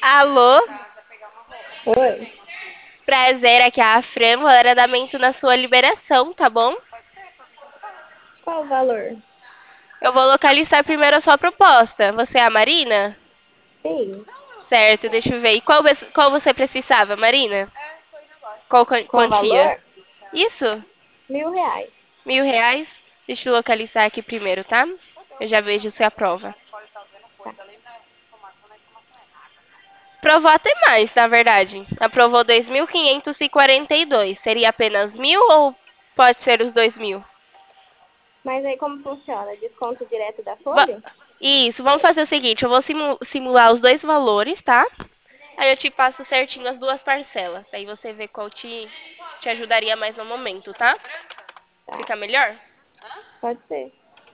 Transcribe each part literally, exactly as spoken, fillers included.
Alô? Oi, Prazer, aqui é a Fran, vou dar andamento na sua liberação, tá bom? qual o valor? Eu vou localizar primeiro a sua proposta. Você é a Marina? Sim, Certo, deixa eu ver. E qual, ves- qual você precisava, Marina? Qual quan- qual o quantia? valor? Isso? Mil reais. Mil reais? Deixa eu localizar aqui primeiro, tá? Eu já vejo se aprova. Tá. Aprovou até mais, na verdade. Aprovou dois mil quinhentos e quarenta e dois. Seria apenas mil ou pode ser os dois mil? Mas aí como funciona? Desconto direto da Va- folha? Isso, vamos fazer o seguinte, eu vou simu- simular os dois valores, tá? Aí eu te passo certinho as duas parcelas. Aí você vê qual te, te ajudaria mais no momento, tá? Tá, Fica melhor? pode ser.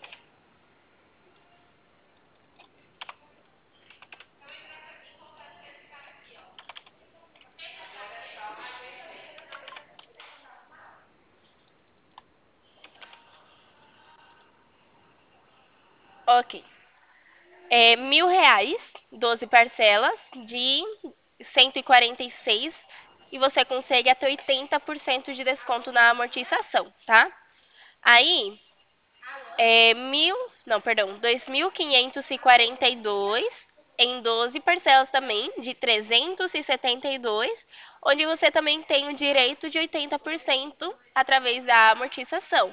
Ok. É mil reais, doze parcelas de cento e quarenta e seis e você consegue até oitenta por cento de desconto na amortização, tá? Aí, é mil, não, perdão, dois mil quinhentos e quarenta e dois em doze parcelas também, de trezentos e setenta e dois, onde você também tem o direito de oitenta por cento através da amortização,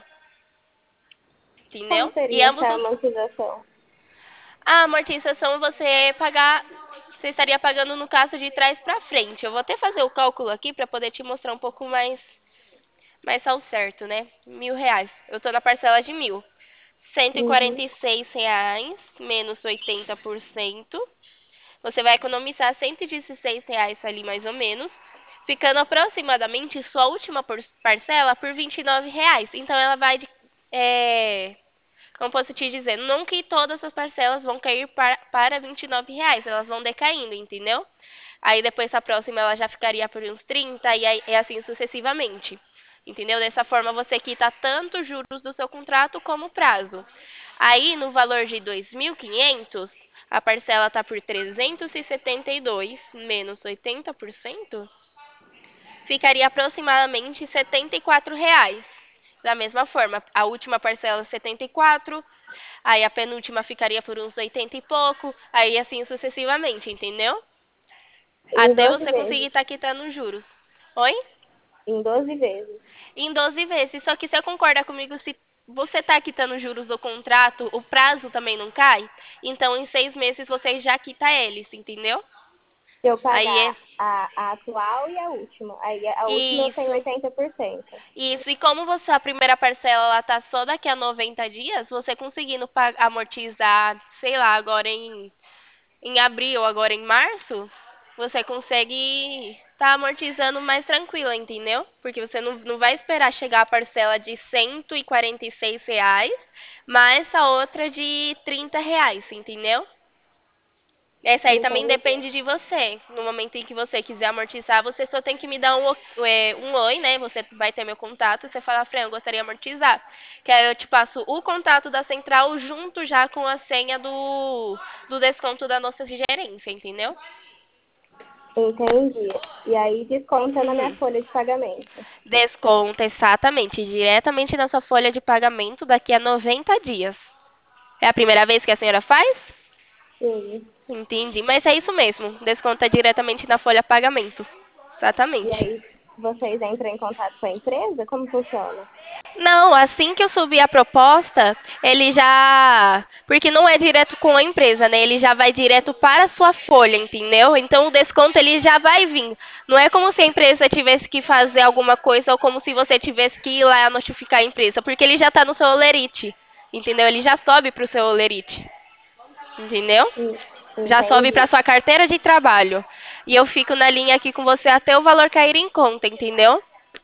Como entendeu? E seria ambos essa os... amortização? A amortização você pagar, você estaria pagando no caso de trás para frente. Eu vou até fazer o cálculo aqui para poder te mostrar um pouco mais, mais ao certo, né? Mil reais. Eu tô na parcela de mil. Cento e quarenta Uhum, e seis reais menos oitenta por cento. Você vai economizar cento e dezesseis reais ali mais ou menos, ficando aproximadamente sua última parcela por vinte e nove reais. Então ela vai de, é, como posso te dizer, não que todas as parcelas vão cair para, para vinte e nove reais, elas vão decaindo, entendeu? Aí depois a próxima ela já ficaria por uns trinta e aí, é assim sucessivamente. Entendeu? Dessa forma você quita tanto os juros do seu contrato como o prazo. Aí no valor de dois mil e quinhentos, a parcela está por trezentos e setenta e dois menos oitenta por cento, ficaria aproximadamente setenta e quatro reais. Da mesma forma, a última parcela setenta e quatro, aí a penúltima ficaria por uns oitenta e pouco, aí assim sucessivamente, entendeu? em Até doze você conseguir vezes. estar quitando os juros. Oi? Em doze vezes. Em doze vezes. Só que você concorda comigo, se você está quitando os juros do contrato, o prazo também não cai? Então, em seis meses você já quita eles, entendeu? Se eu Aí pagar é a, a atual e a última. Aí a última eu tenho isso. oitenta por cento. Isso, e como você a primeira parcela ela tá só daqui a noventa dias, você conseguindo pa- amortizar, sei lá, agora em, em abril, agora em março, você consegue tá amortizando mais tranquila, entendeu? Porque você não, não vai esperar chegar a parcela de cento e quarenta e seis reais, mais a outra de trinta reais, entendeu? Essa aí também Entendi. depende de você. No momento em que você quiser amortizar, você só tem que me dar um, o- é, um oi, né? Você vai ter meu contato. Você fala, Fran, eu gostaria de amortizar. Que aí eu te passo o contato da central junto já com a senha do, do desconto da nossa gerência, entendeu? Entendi. E aí desconta na minha Uhum. folha de pagamento. Desconta exatamente, diretamente na sua folha de pagamento daqui a noventa dias. É a primeira vez que a senhora faz? Sim. Entendi. Mas é isso mesmo. Desconta diretamente na folha pagamento. E Exatamente. aí vocês entram em contato com a empresa? Como funciona? Não, assim que eu subir a proposta, ele já. Porque não é direto com a empresa, né? Ele já vai direto para a sua folha, entendeu? Então o desconto ele já vai vir. Não é como se a empresa tivesse que fazer alguma coisa ou como se você tivesse que ir lá notificar a empresa, porque ele já está no seu olerite, entendeu? Ele já sobe para o seu olerite, entendeu? En- Já sobe para Entendi. sua carteira de trabalho. E eu fico na linha aqui com você até o valor cair em conta, entendeu?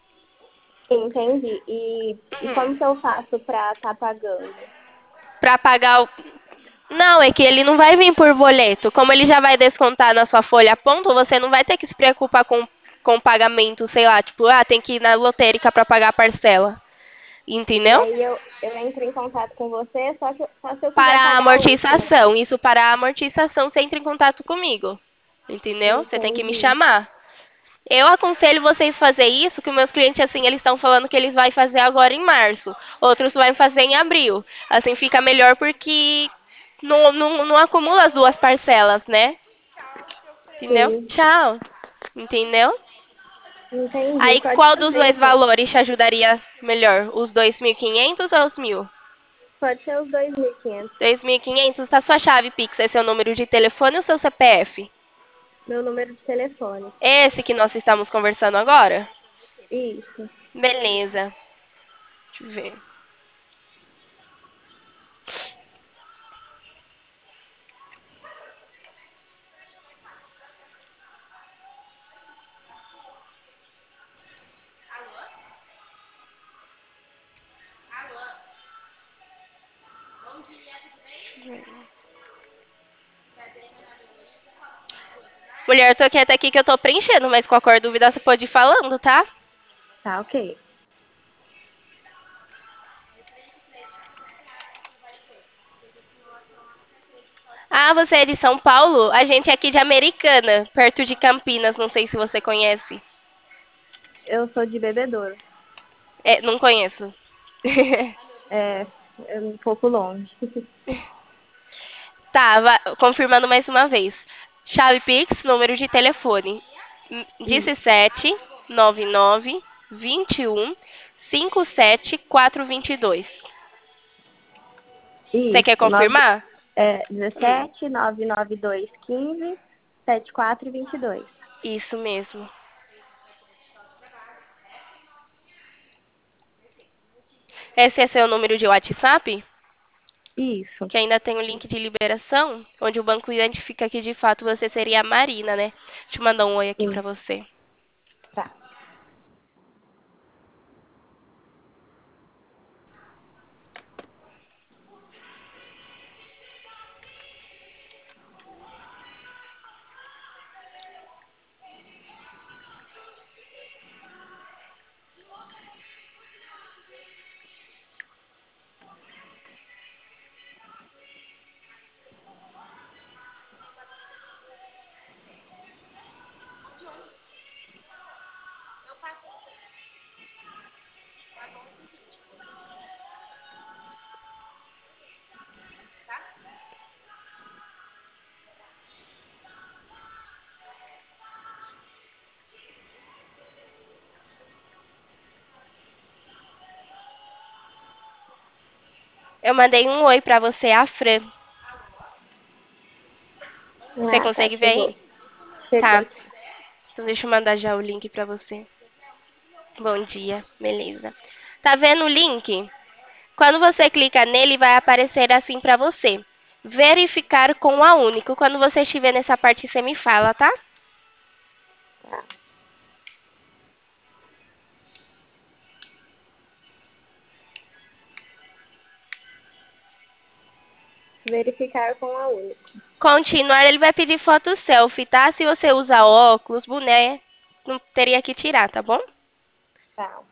Entendi. E, e Uhum. como que eu faço para estar pagando? Para pagar o Não, é que ele não vai vir por boleto. Como ele já vai descontar na sua folha a ponto, você não vai ter que se preocupar com, com o pagamento, sei lá, tipo, ah, tem que ir na lotérica para pagar a parcela. E Entendeu? aí eu, eu entro em contato com você, só, que, só se eu quiser Para a pagar a última. amortização. Isso para a amortização, você entra em contato comigo. Entendeu? Você tem que me Entendi. chamar. Eu aconselho vocês fazer isso, que meus clientes, assim, eles estão falando que eles vão fazer agora em março. Outros vão fazer em abril. Assim, fica melhor porque não, não, não acumula as duas parcelas, né? Entendeu? Sim, Tchau. Entendeu? entendi. Aí, Pode qual dos fazer dois então. valores te ajudaria melhor? Os dois mil e quinhentos ou os mil? Pode ser os dois mil e quinhentos. dois mil e quinhentos, tá sua chave Pix, é seu número de telefone ou seu C P F? Meu número de telefone. Esse que nós estamos conversando agora? Isso. Beleza. Deixa eu ver. Mulher, eu tô quieta aqui que eu tô preenchendo, mas qualquer dúvida você pode ir falando, tá? Tá, ok. Ah, você é de São Paulo? A gente é aqui de Americana, perto de Campinas, não sei se você conhece. Eu sou de Bebedouro. É, não conheço. É, é um pouco longe. Tá, va- confirmando mais uma vez. Chave Pix, número de telefone. Isso. dezessete, nove nove, vinte e um, cinquenta e sete, quatrocentos e vinte e dois. Você quer Isso. Nove, confirmar? é, Hum, dezessete, nove nove dois, quinze, setenta e quatro e vinte e dois. isso mesmo. Esse é seu número de WhatsApp? Isso. Que ainda tem o link de liberação, onde o banco identifica que de fato você seria a Marina, né? Deixa eu mandar um oi aqui pra Sim. você. Tá. Eu mandei um oi pra você, a Fran. Você Ah, tá. consegue ver Chegou. aí? Chegou Tá. aqui. Então deixa eu mandar já o link pra você. Bom dia, beleza. Tá vendo o link? Quando você clica nele, vai aparecer assim pra você. Verificar com a Único. Quando você estiver nessa parte, você me fala, tá? Tá. Verificar com a única. Continuar, ele vai pedir foto selfie, tá? Se você usa óculos, boné, não teria que tirar, tá bom? Tá.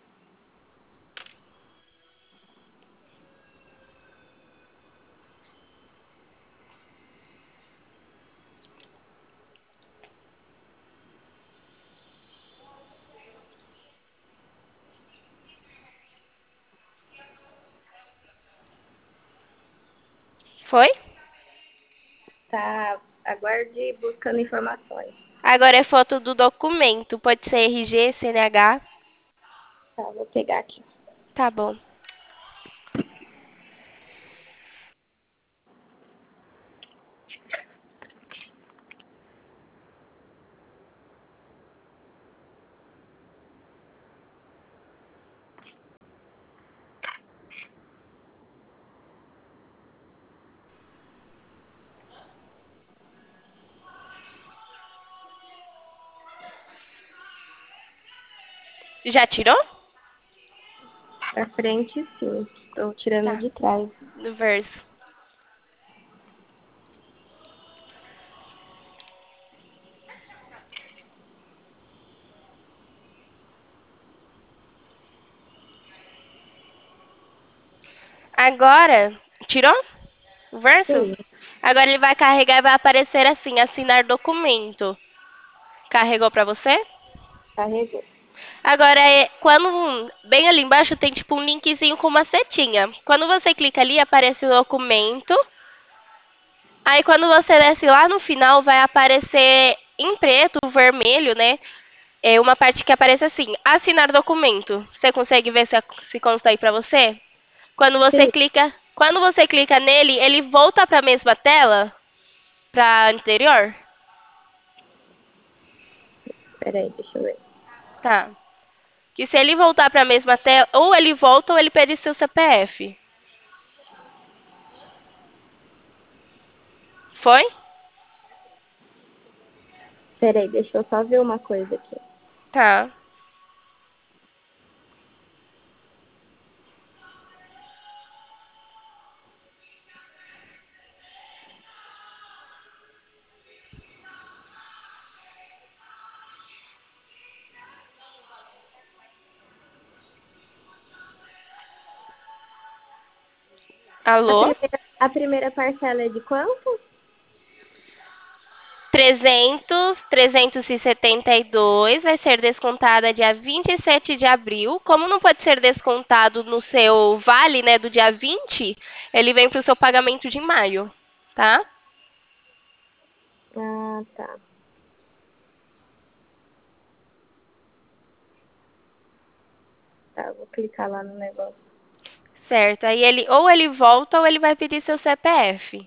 Foi? Tá. Aguarde buscando informações. Agora é foto do documento. Pode ser R G, C N H. Tá, vou pegar aqui. Tá bom. Já tirou? Pra frente, sim. Tô tirando Tá. de trás. Do verso. Agora, tirou? O verso? Sim. Agora ele vai carregar e vai aparecer assim, assinar documento. Carregou pra você? Carregou. Agora, é, quando bem ali embaixo tem tipo um linkzinho com uma setinha. Quando você clica ali, aparece o documento. Aí quando você desce lá no final, vai aparecer em preto, vermelho, né? É uma parte que aparece assim, assinar documento. Você consegue ver se, se consta aí pra você? Quando você Sim, clica, quando você clica nele, ele volta para a mesma tela, para anterior? peraí, deixa eu ver. Tá. Que se ele voltar para a mesma tela, ou ele volta ou ele pede seu C P F. Foi? Peraí, deixa eu só ver uma coisa aqui. Tá. A Alô? primeira, a primeira parcela é de quanto? trezentos, trezentos e setenta e dois vai ser descontada dia vinte e sete de abril. Como não pode ser descontado no seu vale, né, do dia vinte, ele vem para o seu pagamento de maio, tá? Ah, tá. Tá, vou clicar lá no negócio. Certo. Aí ele ou ele volta ou ele vai pedir seu C P F.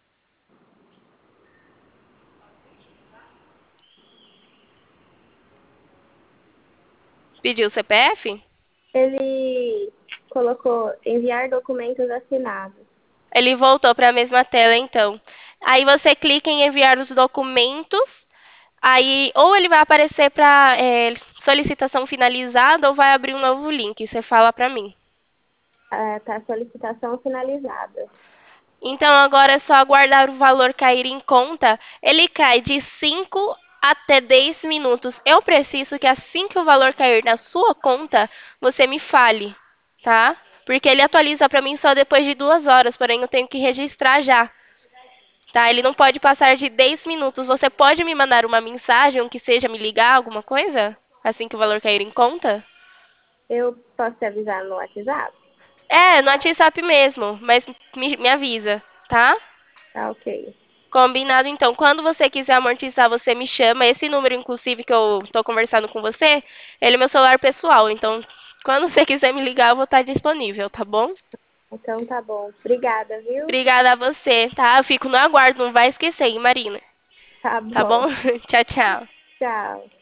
Pediu o C P F? Ele colocou enviar documentos assinados. Ele voltou para a mesma tela, então. Aí você clica em enviar os documentos. Aí ou ele vai aparecer para solicitação finalizada ou vai abrir um novo link. Você fala para mim. Ah, tá, solicitação finalizada. Então agora é só aguardar o valor cair em conta. Ele cai de cinco até dez minutos. Eu preciso que assim que o valor cair na sua conta, você me fale, tá? Porque ele atualiza para mim só depois de duas horas, porém eu tenho que registrar já, tá? Ele não pode passar de dez minutos. Você pode me mandar uma mensagem, ou que seja, me ligar, alguma coisa? Assim que o valor cair em conta? Eu posso te avisar no WhatsApp? É, no WhatsApp mesmo, mas me, me avisa, tá? Tá, ok. Combinado, então. Quando você quiser amortizar, você me chama. Esse número, inclusive, que eu tô conversando com você, ele é meu celular pessoal. Então, quando você quiser me ligar, eu vou estar disponível, tá bom? Então tá bom. Obrigada, viu? Obrigada a você, tá? Eu fico no aguardo, não vai esquecer, hein, Marina? Tá Tá bom? bom. Tchau, tchau. Tchau.